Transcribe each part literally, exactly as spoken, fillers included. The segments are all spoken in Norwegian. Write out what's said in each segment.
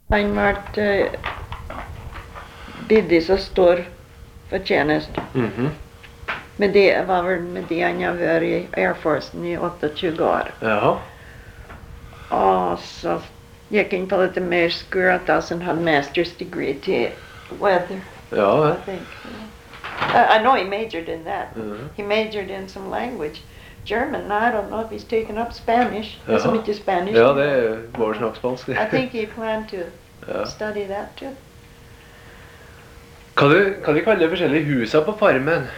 Han ble uh, bidig så stor fortjeneste. Mhm. Med det var vel med det han har vært i Air Force i tjueåtte år. Jaha. Og så gikk han på litt mer school at han hadde master's degree til weather, Ja, I vel. think. I, I know he majored in that. Mhm. He majored in some language. German, I don't know if he's taken up Spanish. Det er så Jaha. mye Spanish. Ja, det var snakk spansk. I think he planned to Ja. study that too. Hva du, hva du kaller forskjellige husa på farmen?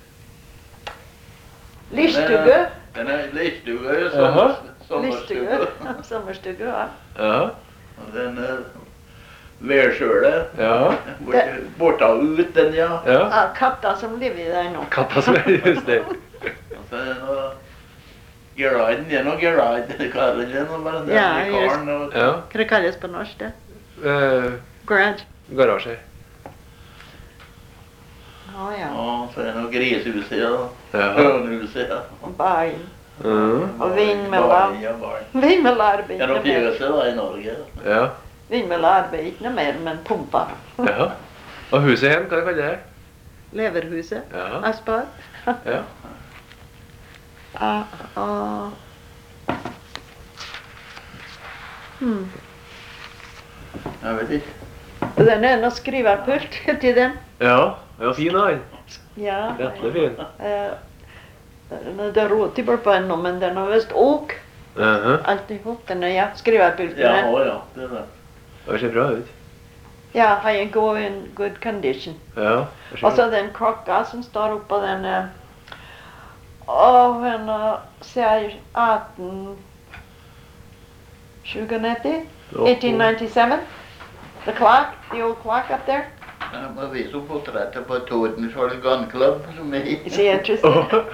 Listugge. Den er listugge, Jaha. Listugge. sommerstugge. Sommerstugge, ja. Ja. Og den er værsjøle. Ja. Borta ut den, ja. Ja. Ja, katta som lever der nå. Katta som er just det. Og så er det noe Geraiden, det er noe Geraiden, kaller det noe bare den Ja, i just- karen. Og, Ja. Hva det kalles på norsk det? Eh, Garage. garasje. Å ja. og så er det noe grisehuset, ja. Ja. Hønehuset, ja. Og barn. Mhm. Og vindmøller. Barn, ja, barn. Vindmøllearbeid. Det er noe fjøse da i Norge. Ja. Vindmøllearbeid, ikke noe mer, men pumpa. Ja. Og huset igjen, hva kaller det? Leverhuset. Ja. Aspar. Ja. Ah, ah. Hmm. Jeg vet ikke. Og den er noe skriverpult til den. Ja, det var fin han. Ja. Rettelig fin. Eh, det er råtibber på den nå, men den har visst åk. Mhm. Alltihop. Den er ja, skriverpulten. Ja, er- å, ja, det er det. Det ser bra ut. Ja, har jeg gå in good condition. Ja. det ser Og så den klokka som står oppå den eh, Åh, den eh, sier atten tjugonetti? bra. eighteen ninety-seven? The clock, the old clock up there? Jeg må vise opp portrettet på Tordenskjold Gun Club, som er Is he interested? Åh.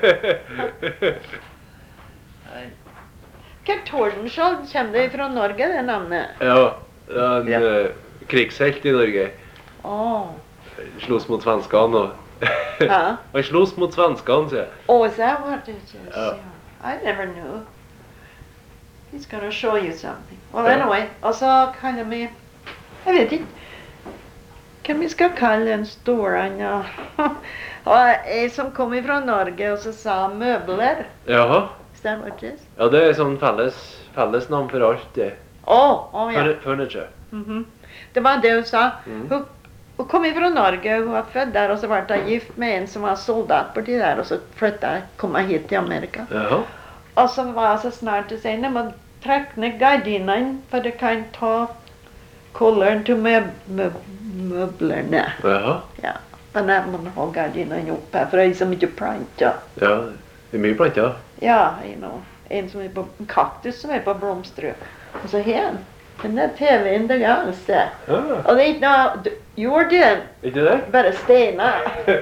Nei. Hva Tordenskjold kommer det fra Norge, det navnet? Ja, det er en Ja. eh, krigshelt i Norge. Åh, Slåss mot svenskene og... Ja. Han slåss mot svenskene, sier jeg. oh, is that what it is? Ja. Yeah. I never knew. He's gonna show you something. Well, Ja. anyway, og så kaller vi, jeg vet ikke, hva vi skal kalle en stor, ja. Og jeg som kom fra Norge og så sa møbler. Jaha. Is that what it is? Ja, det er sånn felles, felles navn for alt det. Åh, åh ja. Furni- Furniture. Mhm. Det var det hun sa. Mm. Hun, hun kom fra Norge, hun var født der, og så ble hun gift med en som var soldat borti der, og så flyttet kom hun hit til Amerika. Jaha. Og så var jeg så snart til å si, nei, må trekke ned gardinene, for det kan ta kolleren til møb møb møblerne. Jaha. Ja, men jeg må ha gardinene opp her, for det er så mye planter. Ja, det er mye planter. Ja, you know, en som er på, en kaktus som er på blomstrø. Og så her, den der T V-en det ganske. Ja, Og det er ikke noe d- jord i den, ikke det? bare stener.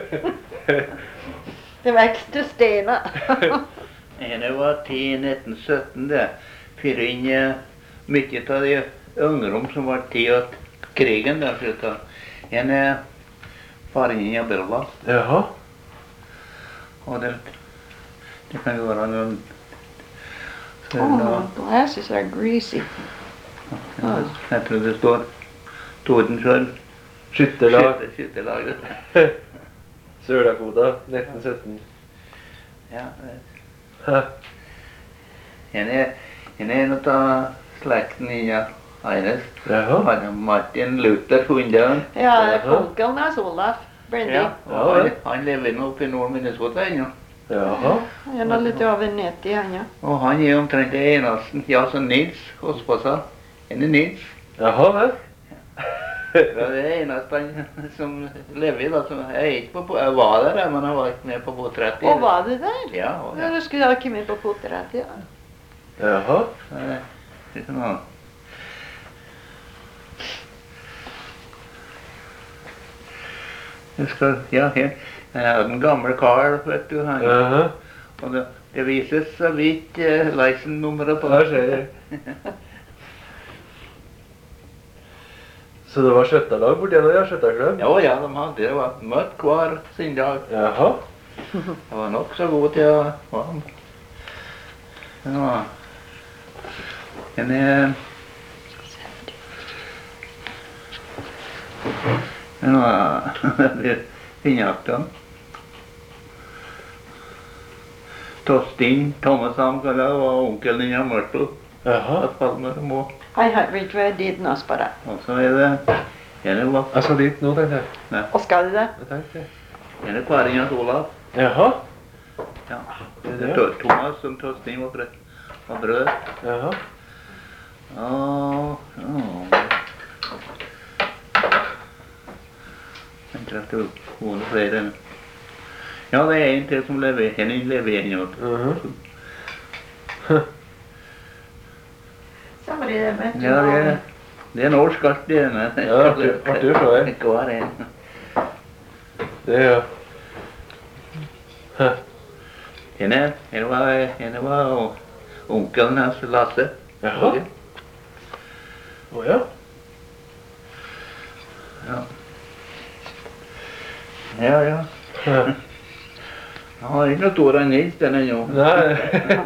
Det vekster stener. Det var til nitten sytten det. Fyr inn eh, mye av de ungdom som var til at krigen der slutta. En er faren inn i Belva, Jaha. og det, det kan jo være noen så, Oh, da, my glasses are greasy. ja, jeg tror det står Tordenskjold Skytterlag. skytte- skytterlaget. Sør-Dakota, nitten sytten. Ja, det- Hæ? en er en er en av slekten i ja, Eines. Jaha. Han er Martin Luther Hundøen. Ja, onkelen hans Olaf Brendy. Ja, Ja, og han, vel. han lever nå oppe i Nord-Minnesota ennå. Jaha. Han er litt over netti, han, ja. Og han er omtrent det eneste, ja, som Nils Hospasa. En er Nils. Jaha, vel. Det er det eneste han som lever, da. Som jeg, er ikke på, jeg var der, men jeg var ikke med på portrettet. Og var du der? Ja, og, Ja, ja. du skulle ha kommet på portrettet, ja. Jaha. Så det er litt sånn. Jeg skal, ja, her. Jeg er den gamle kar, vet du. Han, Jaha. og det, det vises så vidt eh, leisen-nummeret på. Der ser jeg. Så det var skjøtterlag borti der, ja, skjøtterklubb? Ja, ja, de hadde det var møtt hver sin dag. Jaha. Jeg var nok så god til å være med. Ja. En er Ja, det finjakten. Tostin Thomasson kaller det, var onkelen din av Mørtel. Jaha. At Palmer må. Hei, hei, vet du hva jeg dit nå, bare? Og så er det ene var Jeg skal dit nå, tenkte jeg. Og skal du det? Jeg tenkte. ene paringen til Olav. Jaha. Ja. Det er Det det. er Thomas som Tostin var brød. Var brød. Jaha. Ja, ja. Jeg tror at det var noe flere. Ja, det er en til som lever, Henning lever igjen. Ja. Mhm. Somebody that met Ja, det er, det er norsk alt det. Ja, artig- artig å se, eh. Hva er det? Det er jo. Hæ. Henne, henne var, henne var onkelen hans, Lasse. Jaha. Å ja. Ja. Ja, ja. Hæ. Han har ikke noe stor Nils, den ennå. Nei.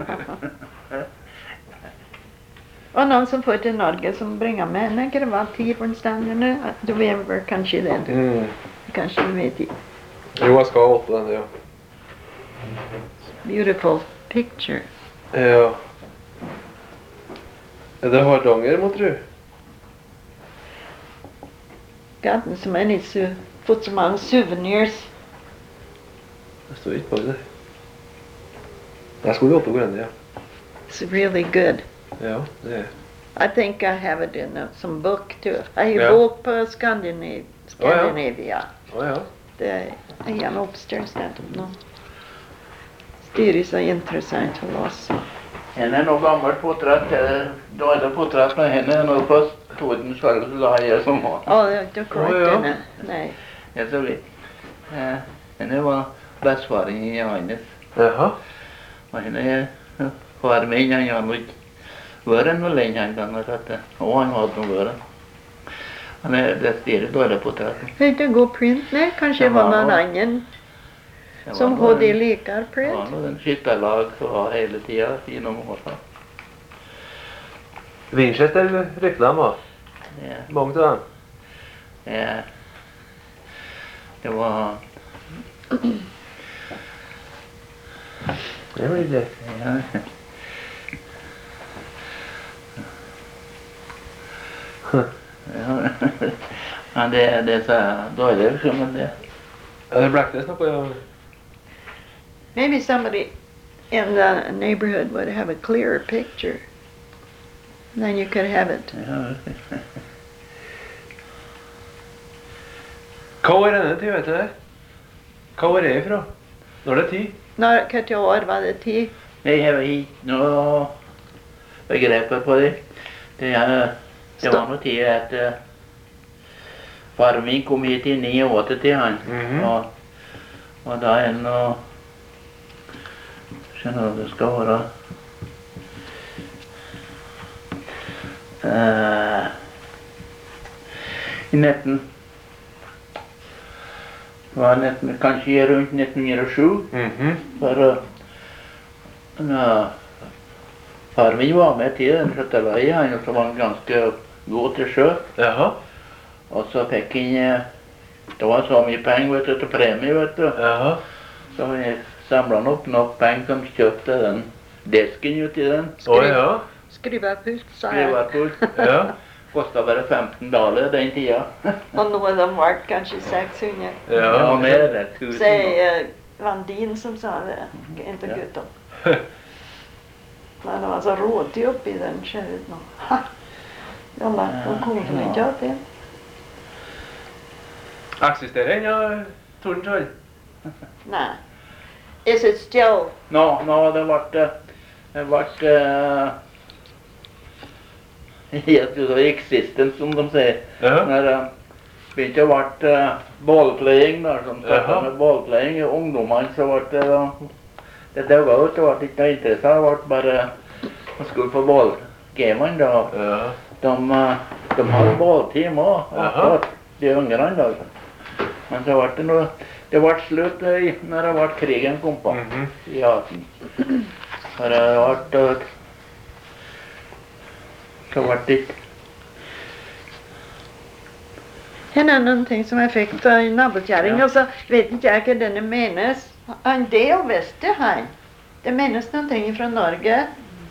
Och någon som får till Norge som bringar med henne, kan det vara tid på en stund nu? Du vet väl kanske det du, Mm. kanske du vet det. Jo, jeg skal åpne den, ja. Beautiful picture. Ja. Er det Hardanger, må tro? Gotten so many su put so many souvenirs. Det står ikke på det. Jeg skulle åpne den, ja. It's really good. Ja, det er. I think I have it in a, some book too. I have Yeah. a book på Scandinav Oh, yeah. Scandinavia. Å ja. Det är en upstairs där no. Det är så intressant att läsa. Henne er noe gammelt portrett. eh, Da er det portrett med henne når først Torden selv la jeg som var. Ja, det är inte korrekt Oh, ja. henne. Nej. Jeg så vidt. Eh, Henne var bestefaren i Johannes. Jaha. Og henne er eh, far min, han har nok vært noe lenge en gang. Og han hadde noe vært. Han er det styret da er det portrettet. Det är inte god print. Nej, kanske Det var var någon nog- annan Det som var hade en- likar Det print. var nog en skytterlag som var hele tiden gjennom årene. Winchester reklame. Ja. Mange av dem. Ja. Det var Det blir det. ja. Ja, ja det, det så da er det liksom en det. Er det Blackness nå på, ja? Maybe somebody in the neighborhood would have a clearer picture. Then you could have it. Ja, Hva var denne til, vet du det? Hva var det ifra? Når det er tid? När vilket år var det tid? jeg har ikke noe begrepet på det. Det, er, det var noe tid at uh, faren min kom hit i nittiåtte til han. Mhm. og, og da er det noe skjønner du det skal være uh, i nitten var nitten, kanskje rundt nitten hundre og sju. Mhm. For uh, uh, far min var med til den skjøtterveien, han og så var han ganske god til sjø. Jaha. Og så fikk han uh, det var så mye penger vet du, til premie, vet du. Jaha. Så vi samlet nok nok penger som kjøpte den desken ut i den. Å ja. Skruva pult, sa Det jag. var fullt. Ja. Kostet bare femten dollar den tida. Och nu är de vart kanske sexhundra. Ja, Ja. mer det. Tusen. Säg eh, Vandin som sa det, inte Ja. Guttorm. Men det var så råtig upp i den kärret nu. Ha! Ja, men de kommer inte att det. Eksisterer ennå Tordenskjold? Nej. Is it still? Nå, nå det ble det ble uh, helt ut av existence, som de sier. Ja. Når det begynte å bli uh, ballplaying, da, som Jaha. startet med ballplaying i ungdommene, så ble det da det døde ut, det ble ikke noe interesse, det ble bare man skulle få ballgamene da. Ja. De, uh, de hadde ballteam også, Jaha. akkurat de yngre da. Men så ble det noe, det ble slutt uh, når det ble krigen kom på. Mhm. I atten. For det ble uh, så ble det ikke Henne är någonting som jag fick av nabokärring, Ja. och så vet inte jag vad den menes. En del visste han. Det menes någonting från Norge.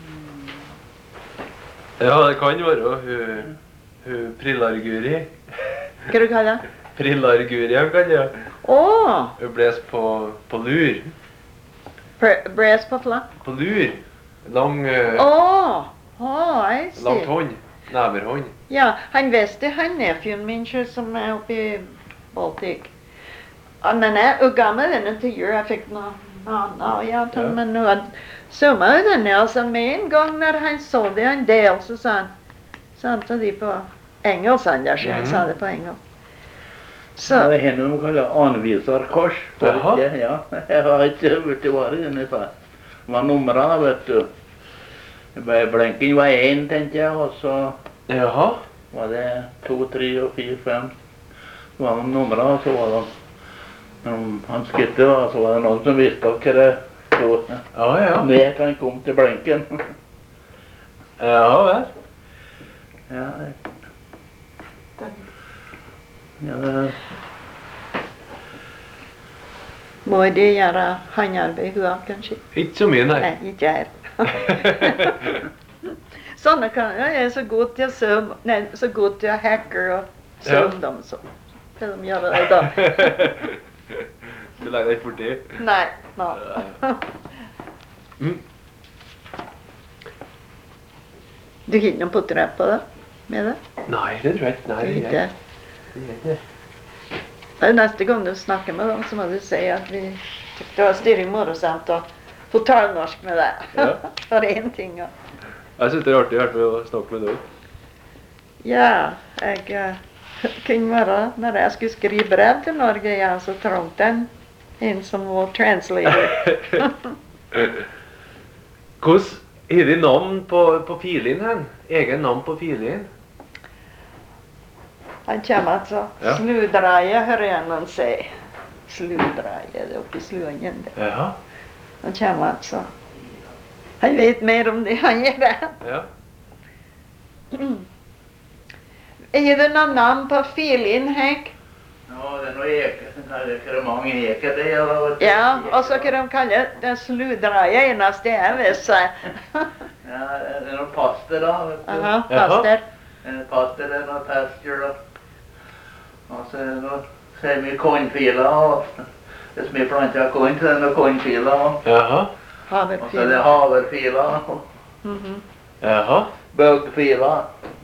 Ja, det kan være hun, hun Prillarguri. Hva du kaller det? Prillarguri, han kan det. Åh, Hun bles på, på lur. oh, bräs på flack. På lur. Lang, eh, Åh, åh, I langt see. hånd. Neverhånd. Ja, han visste han nephewen min sjøl som er oppe i Baltic. Ja, men jeg er gammel denne til jul. Jeg fikk noe, noe, noe ja, til, Ja. men nå så meg denne, altså med en gang når han så det en del, så sa han, sa han til de på engelsk, han der, så han Mhm. sa det på engelsk. Så Så, det er henne de kaller anvisarkors. Jaha. Ja, jeg har ikke vært i varet denne før. Det var numrene, vet du. Det ble- Blinken var én, tenkte jeg, og så Jaha. var det to, tre og fire, fem. Så var det numrene, og så var det um, han skutte, og så var det noen som visste hva det stod. Ja, ja. Når han kom til blinken. Ja vel. Ja, det... Ja, det... må de gjøre håndarbeid, hun har kanskje? Ikke så mye, nei. Nei, ikke jeg. Sånne kan, ja, jeg er så god til å søm, nei, så god til å hacker og søm Ja. dem, så kan de gjøre det da. Du legger deg borti. Nei, no. Mm. Du har ikke noen portrett på det? Med det? Nei, det tror jeg ikke. Nei, det Ikke. gjør jeg det gjør jeg ikke. Det er neste gang du snakker med dem, så må du si at vi tyckte det var styring morsomt å få tale norsk med deg. Ja. For en ting. Og. Jeg synes det er artig i hvert fall å snakke med deg. Ja, jeg uh, kunne være, når jeg skulle skrive brev til Norge, ja, så trengte jeg en som var translator. Hvordan har de navn på, på filin hen? Egen navn på filin? Han kommer altså. Ja. Sludraje, hører jeg noen si. Sludraje, det er oppe i Sluangen. det. Ja. Han kommer altså. Han vet mer om det han gjør det. Ja. Er det noen navn på filin, Henk? Ja, det er noe eke. Det er mange eker det, eller? Ja, og så kan de kalle det sludraje eneste jeg vet seg. Ja, det er noe paster da, vet du. Aha, Jaha. faster. En paster er noe pasture da. Og så er det noe, så er det mye kornfiler, og det er så mye planter av korn, så er det noe kornfiler, og Jaha. og så er det haverfiler, og Mhm. Jaha. bøgfiler.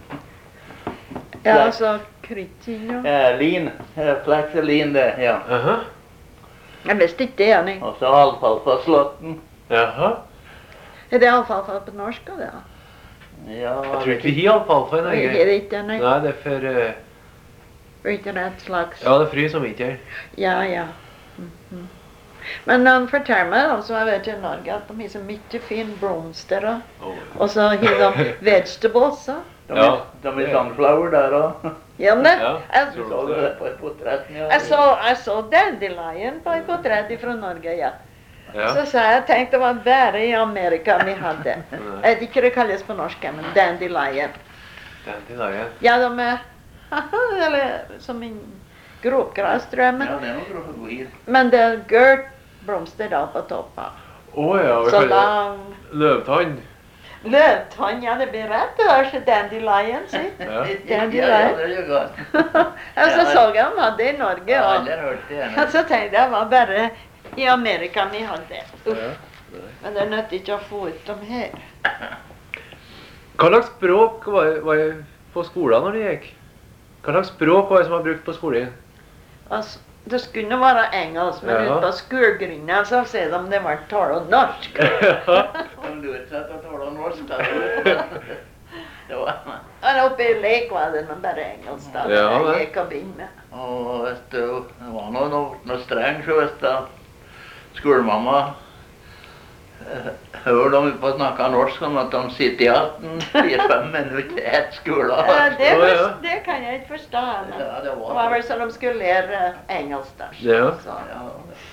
Ja, så krytting og... Ja, lin, ja, flaks og lin det, ja. Jaha. Jeg visste ikke det, Anning. Og så alfalfa-slåtten. Jaha. Er det alfalfa på norsk, og det? Ja, Jeg tror ikke vi har alfalfa i Er Norge. det ikke, Anning? Nei, det er for... eh, Er ikke det et slags... Ja, det er fri som ikke er. Ja, ja. Mhm. Men han forteller meg, altså, jeg vet i Norge, at de har så mye fin blomster, og, Oh. og så har de vegetables, så. de, Ja. de er sunflower der også. Ja, men Ja. jeg, Du så det på portretten, ja. jeg så, jeg så dandelion på et portrett fra Norge, ja. Ja. Så sa jeg, jeg tenkte det var bare i Amerika vi hadde. Jeg vet ikke det kalles på norsk, men dandelion. Dandelion. Ja, de er, eller som en gropgras, tror jeg, men, Ja, det er noe grofgir. men det er gult blomster da på toppen. Å ja, vi Så kaller det lang, løvtann. løvtann, ja, det blir rett, det er ikke dandelion, si. Ja. Ja, ja, det er jo godt. Og så så jeg om hadde i Norge, Jeg har og, aldri hørt det og ennå. så tenkte jeg, det var bare i Amerika vi hadde. Uff, Ja. men det er nødt ikke å få ut dem her. Hva slags språk var, var det på skolen når du gikk? Hva slags språk var det som var brukt på skolen? Altså, det skulle nå være engelsk, men Ja. ute på skolegrinda så sier de det var tale norsk. Om du ikke satt og taler norsk, da. Det var... Og oppe i lek var det men bare engelsk da, Ja, da det. jeg gikk og begynte. Og vet du, det var noe, noe, noe streng, så vet du. Skolemamma eh, hører de på å snakke norsk om at de sitter igjen fire-fem minutter etter skolen. Ja, det, Å, ja. var, det kan jeg ikke forstå. Men Ja, det det var var vel så de skulle lære engelsk der. Ja. Så. Ja,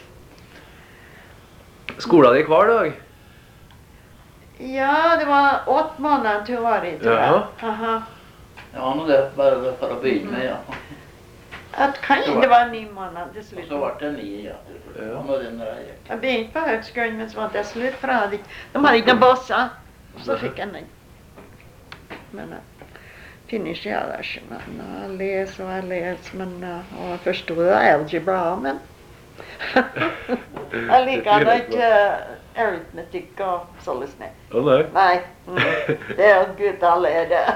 Skolen gikk hver dag? Ja, det var åtte måneder til å være i, tror jeg. Jaha. Aha. det var noe det, bare for å begynne med, ja. Att kan Så det var en ny månad till Og slut. så ble det ni, ja. Ja. Han var den der jeg gikk. Jag begynte på högskolan men så var det slut för att de hade inte bossa. Så fick jag nej. Men uh, finish jag där men jag läs och jag läs men uh, och jag förstod algebra men jag likade inte uh, aritmetik och sådant. Å nei. Nej, mm, det är gud alla är det.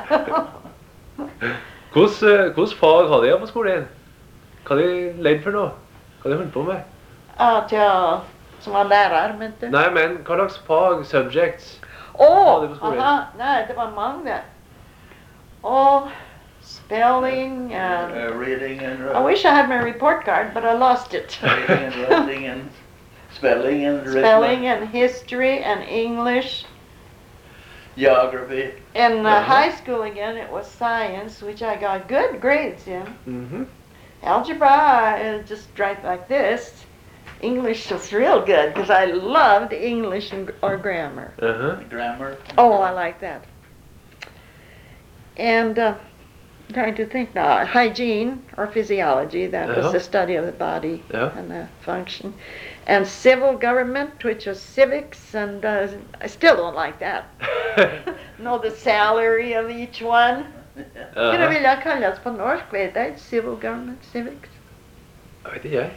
Hvordan, hvordan fag hadde jeg på skolen? Hva hadde de ledd for noe? Hva hadde de holdt på med? Att jag som var lärare men inte. Nei, men hva slags fag, subjects? Åh, det på skolan? aha, nej det var många. Och spelling and Uh, reading and I wish I had my report card but I lost it. reading and writing and spelling and Spelling and history and English. geography. In uh, Uh-huh. high school again it was science which I got good grades in. Mhm. Algebra is just right like this. English was real good because I loved English and, or grammar. Uh-huh. Grammar. Oh, I like that. And uh, trying to think now, hygiene or physiology, that was Uh-huh. the study of the body Yeah. and the function. And civil government, which was civics, and uh, I still don't like that. Know the salary of each one. Skulle Uh-huh. vilja kallas på norsk, vet jag, civil government, civics. Jeg vet ikke jeg.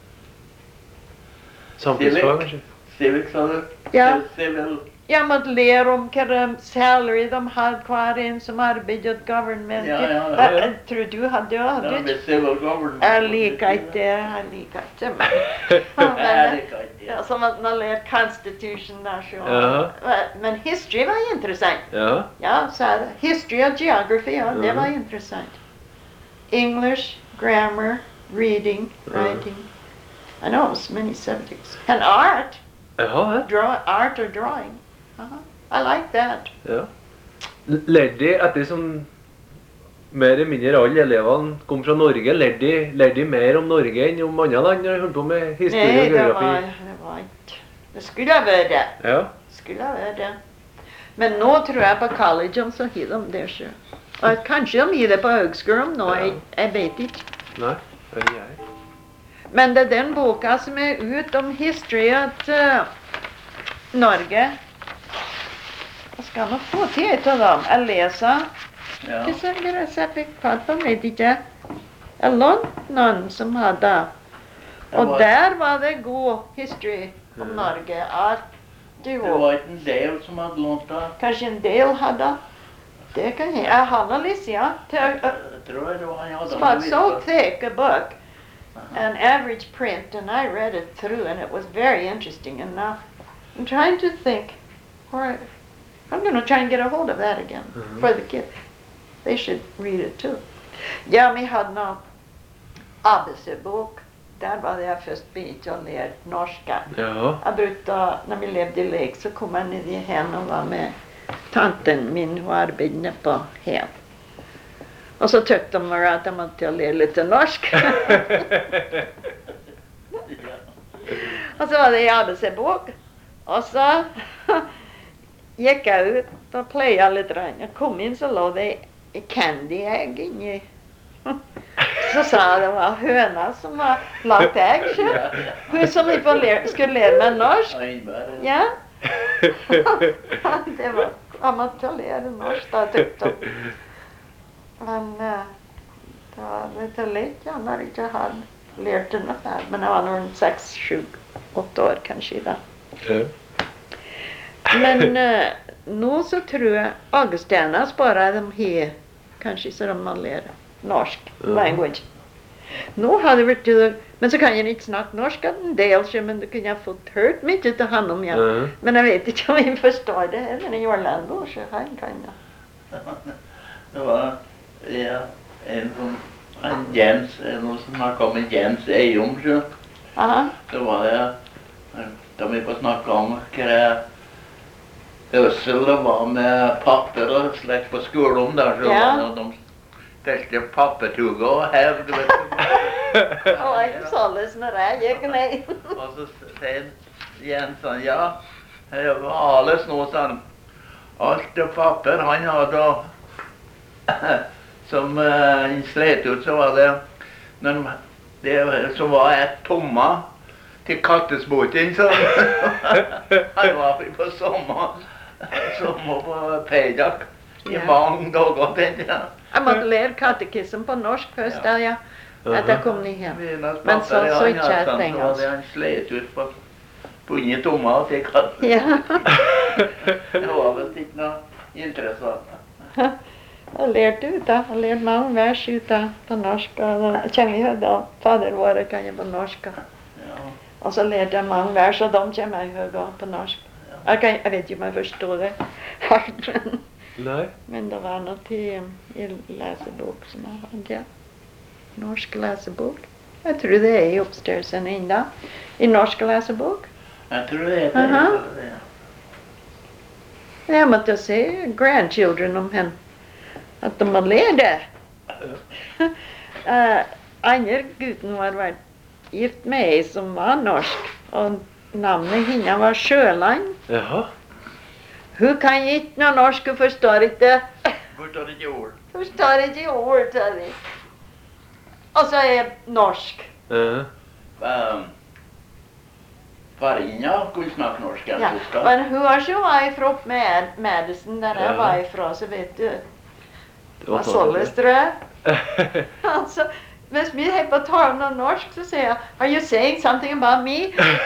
Samfunnsfag, kanskje? Civic, sa du? Ja. Civil. Jag måste lära om vilken salary de hade kvar in som arbetade åt government. Ja, ja, ja, Vad- ja. Tror du hade jag Ja, hade? det civil government. Jag likar inte, jag likar inte. Men, Ja, men, det kan inte. ja, som att man lär constitution där så. Jaha. Men history var intressant. Ja. Ja, så här, history och geography, ja, det Mhm. var intressant. English, grammar, reading, Mhm. writing. I know so many subjects. And art, Jaha, ja. draw, art or drawing. Uh-huh. I like that. Ja. L- Lærte de etter som mer eller mindre alle elevene kom fra Norge, lærte de, lærte de mer om Norge enn om andre land når de holdt på med historie Nej, og det geografi? var, det var inte. Det skulle ha varit det. Ja. Skulle ha varit det. Men nu tror jag på college om så har de det så. Och kanske de har det på högskolan nu, jag, jag vet inte. Nei, det er jeg. Men det är den boken som är ut om history att uh, Norge. Jag ska nog få till ett av dem. Jag läser. Ja. Det är det jag fick fatt på, vet inte. Jag lånade någon som hade. Det Och var- där var det god history om Mm. Norge. Att du Det var ikke en del som hadde lånt det. kanske en del hade. Det kan jag. Jag hade läst, ja. Till, uh, Jeg tror det var han hadde. It's about so thick a book, an average print, and I read it through, and it was very interesting. And now I'm trying to think, where I'm going to try and get a hold of that again Mhm. for the kids. They should read it too. Ja, vi hade någon A B C-bok. Där var det jag först började att lära norska. Ja. Jag brukade, när vi levde i lek så kom jag ner i hem och var med tanten min och arbetade på hem. Och så tyckte de bara att de måste lära lite norsk. Och så var det i A B C-bok. Och så gick jag ut och playade lite grann. Jag kom in så låg det candy ägg inne i. Så sa de var höna som var lagt ägg. Så. Ja, Hur som vi får lära, skulle lära mig norsk. ja. Innebærer. Ja. Det var, jag måste lära norsk då tyckte de. Men eh, det var lite lätt jag när jag inte hade lärt ungefär. Men jag var nog en sex, sju, åtta år kanske då. Ja. Men eh, nu så tror jag Augustinas bara de har kanske så de man lär norsk Mhm. language. Nu har det varit till, men så kan jag inte snacka norska en del så men det kan jag fått hört mycket till honom ja. Mhm. Men jag vet inte om jag förstår det heller i Orlando så han kan jag. Det var ja, en som en Jens, noen som snakket om en Jens Eiom, så Aha. det var det, da vi får snakke om hva øssel det var med papper og slikt på skolen der, så Ja. var det de stelte pappertuger og hevd, vet du. Och jag sa det när jag gick ner. Og så sier Jens han, ja, det var alles nå, sa han. Alt det papper han hadde, og som uh, slet ut, så var det Når de, det så var jeg tomma til kattesboten, så han var på sommer, sommer på Peidak i Ja. mange dager, tenkte jeg. Jeg måtte lære katekism på norsk først, da, ja. At jeg kom ned hjem. Men så, så ikke jeg et engelsk. Så hadde han sleit ut på bundet tomma til katten. Ja. Det var vel ikke noe interessant. Jeg lærte ut da. Jeg lærte mange vers ut da på norsk. Og da kommer jeg da. Fader vår kan jeg på norsk. Ja. Og så lærte jeg mange vers, og de kommer jeg høy på norsk. Jeg, kan, jeg vet ikke om jeg forstår det. men, Nei. men det var noe til i lesebok som jeg hadde, ja. Norsk lesebok. Jeg tror det er i oppstørrelsen enda. I norsk lesebok. Jeg tror det er det. Aha. det. Jeg måtte se grandchildren om henne. At de må lære det. uh, andre gutten var vært gift med ei som var norsk. Og navnet henne var Sjøland. Jaha. Hun kan ikke noe norsk, hun forstår ikke. Forstår ikke ord. Forstår ikke ord til det. Og så er jeg norsk. Ja. Um, Farina kunne snakke norsk, jeg Ja. husker. Men hun var ikke var ifra Mad Madison, der jeg Ja. var ifra, så vet du. Det var sånn således, det. tror jeg. Altså, hvis vi har på tale noe norsk, så sier jeg, are you saying something about me?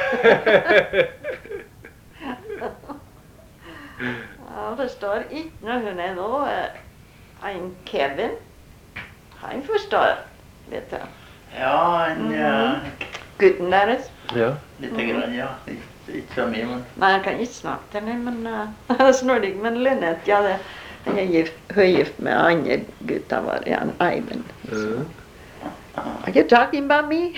Ja, det står ikke når hun er nå. eh, En Kevin, han forstår, vet du. Ja, en, ja, Gutten deres. Ja. lite grann, ja. Ikke, ikke så mye, men Nei, jeg kan ikke snakke til henne, men uh, snordig, men Lynette, ja, det, hun er gift, hun er gift med andre gutta, var Jan Eivind. Ja. Are you talking about me?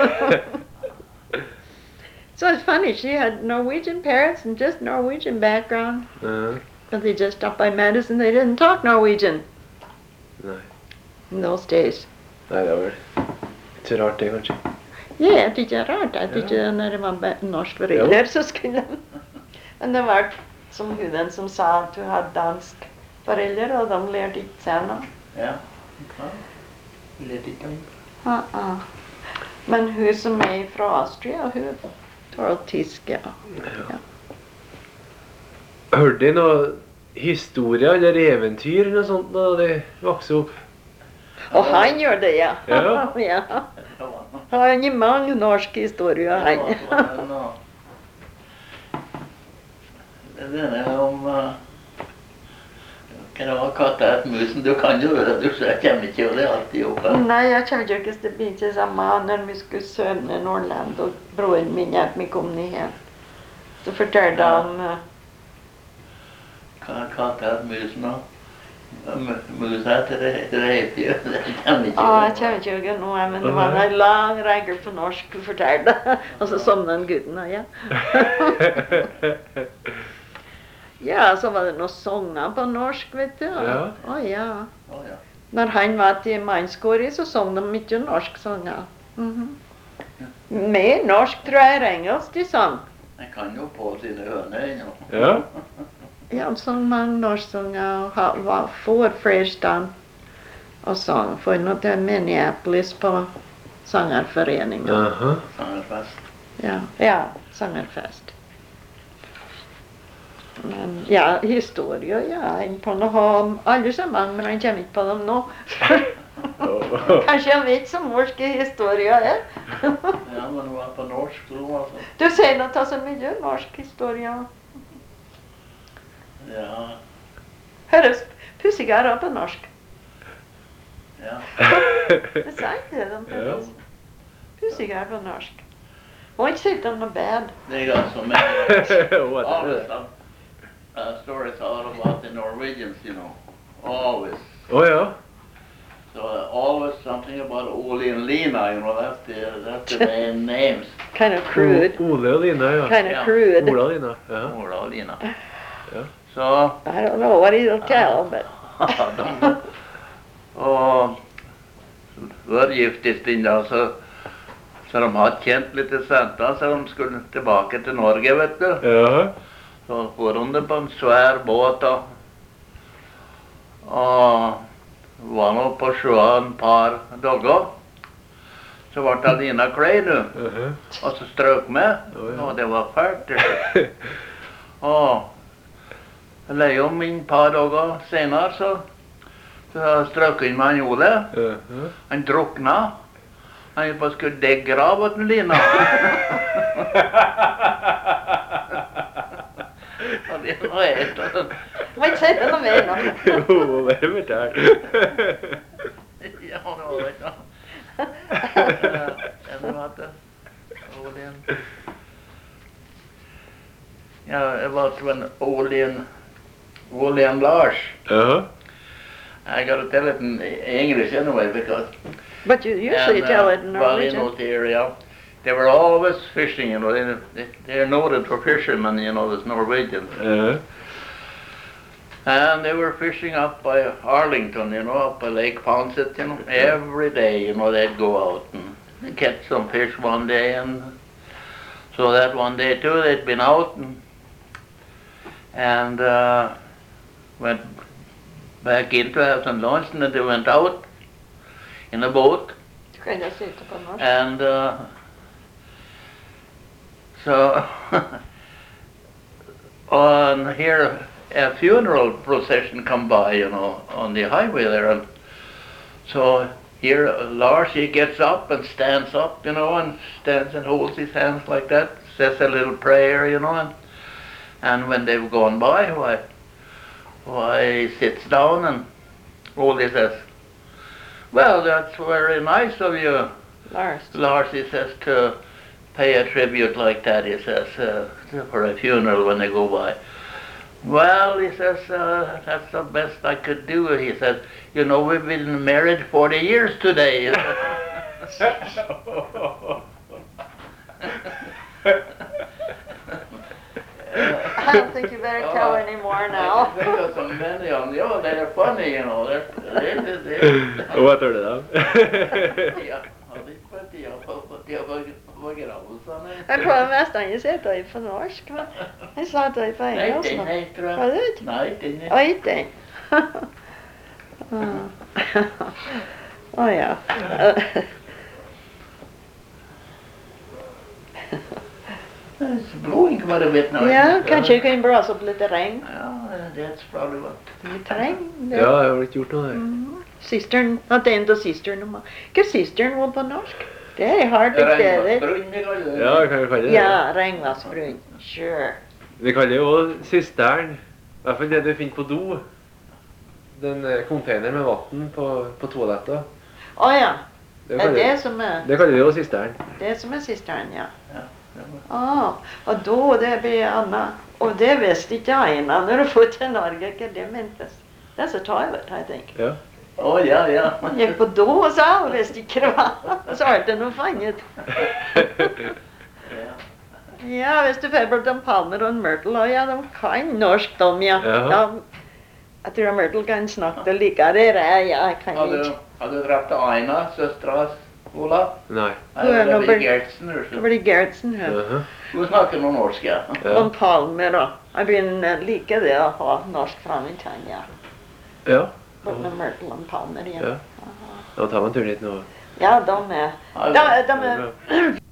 So it's funny, she had Norwegian parents and just Norwegian background. Ja. But they just up by Madison, they didn't talk Norwegian Nei. in those days. Nei, det er vel ikke rart det, kanskje. Ja, jeg tykker det er rart. Jeg tykker når det var ba- norsk forelder, så skulle de. Men det var som hun den som sa at hun hadde dansk forelder, og de lærte ikke seg noe. ja. ja. Litt ikke om. Uh -uh. Men hun som er fra Austria, hun taler tysk, ja. Hørte de noe historier eller eventyr eller noe sånt da de vokste opp? Og han gjør det, ja. Ja. ja. Det var noe. Han har mange norske historier, Det han. var- var noe. Det denne om uh, hva det var katta et musen, du kan jo det, du, så jeg kommer ikke over det alltid opp. Nei, jeg kommer ikke til å begynne sammen når vi skulle søvne Nordland, og broren min hjalp meg kom ned hjem. Så fortalte han om uh, Hva katta et musen og musa etter det, det heter jo, det kommer ikke Ja, jeg over. kommer ikke ihåg noe, men det var en lang regel på norsk hun fortalte. Og så sovnet han gutten, og ja. Ja, så var det noen sanger på norsk, vet du. Ja. Å ja. Å, ja. Når han var til mannskåret, så sang de mye norsk sanger. Mhm. Mer norsk, tror jeg, enn engelsk de sang. Jeg kan jo på sine høner ennå. Ja. Ja, de sang mange norsk sanger, og ha- var for Fredstan og sang for noe til Minneapolis på sangerforeningen. Aha. Sangerfest. Ja, ja, sangerfest. Men ja, historier, ja, jeg kan ha alle sammen, men jeg kommer ikke på dem nå. Kanskje jeg vet som norske historier er. Ja, men det var på norsk, så var det. Du sier noe så mye norsk historie. Ja, Høres pussigere på norsk. ja. Det sier ikke det, de høres pussigere på norsk. Og ikke sitte on the bed. Det er altså med What? always some uh, stories all about the Norwegians, you know. Always. Å ja. So uh, always something about Ole and Lina, you know, that's the that's the main names. Kind of crude. Ole og Lina, ja. Kind of Ja. crude. Ola og Lina. Ja. Ola og Lina. Ja. Så I don't know what he'll tell, but de, og var gift en stund da, så, så de hadde tjent litt senter, så de skulle tilbake til Norge, vet du. Ja. Så for de det på en svær båt da. Og var nå på sjøen et par dager. så ble det Alina Clay nu. Mhm. Og så strøk med. Oi, ja. Og det var fælt. det. Og jeg leie om inn et par dager senere, så, så strøk inn med han Ole. Mhm. Han drukna. Han bare skulle degge grav åt den Lina. Og det var helt sånn. Må ikke si det noe mer nå. Jo, må bare fortelle. Ja, det var vet du. Den var det. Olien. Ja, det var en Olien. Olien Lars. Uh-huh. I gotta tell it in English anyway because But you usually and, tell uh, it in well, in Norwegian. that area, they were always fishing, you know, they, they, they're noted for fishermen, you know, as Norwegians. Uh-huh. And they were fishing up by Arlington, you know, up by Lake Poncet, you know, every day, you know, they'd go out and catch some fish one day, and so that one day too, they'd been out and, and uh, went back in to have some lunch, and then they went out in a boat. Kan jeg sitte på norsk? And uh, so, on here, a funeral procession come by, you know, on the highway there, and so here uh, Lars, he gets up and stands up, you know, and stands and holds his hands like that, says a little prayer, you know, and, and when they've gone by, why, why he sits down and Ole says, well, that's very nice of you, Lars. Lars, he says, to pay a tribute like that, he says, uh, for a funeral when they go by. Well, he says, uh, that's the best I could do. He says, you know, we've been married forty years today. I don't think you better tell any more now. I think of so many of them. Oh, they're funny, you know. They're, they're, they're, Og hva tror du da? ja, og de er de er på de er på begravelsene. Jeg prøver mest å si det på norsk. Men jeg sa det på Nei, engelsk. den nå. er, tror Var jeg. det ikke? Nei, den er. Oi, den. Å ja. It's blowing quite a bit now. Ja, kanskje vi kan blåse opp litt regn. Yeah, that's probably what. Litt regn. det- Ja, jeg har ikke gjort noe der. Mhm. Sisteren, at det er enda sisteren. Hva er sisteren var på norsk? Det er hardt ikke det. Regnvassbrunn, vi kaller det. Ja, kan vi kalle det det? Ja, regnvassbrunn. Sure. Vi kaller det jo sisteren. I hvert fall det du finner på do. Den eh, containeren med vatten på, på toalettet. Å ja. Det Er kaller, det som er, det kaller vi jo sisteren. det som er sisteren, ja. Ja, det var- Ah, og da det blir Anna. Og det visste ikke Aina når hun flyttet til Norge hva det mentes. That's a toilet, I think. Ja. Å, ja, ja. Hun gikk på do og sa hun visste ikke hva det var. Og så har det noe fanget. Ja. Ja, hvis du får på en Palmer og en Myrtle, og ja, de kan norsk, de, ja. Ja. ja. Jeg tror Myrtle kan snakke det likere, ja, jeg kan Har du, ikke. har du drept Aina, søstera Ola? Nei. Nei, Hun er det er Robert- Gertsen, Det du. blir Gertsen, hun. Mhm. Hun snakker noe norsk, ja. Ja. Og en Palmer, da. Jeg begynner like det å ha norsk fremmedkjent, ja. Ja. Både med Myrtle og Palmer igjen. Ja. Da tar man turen hit nå. Ja, de er, de, de er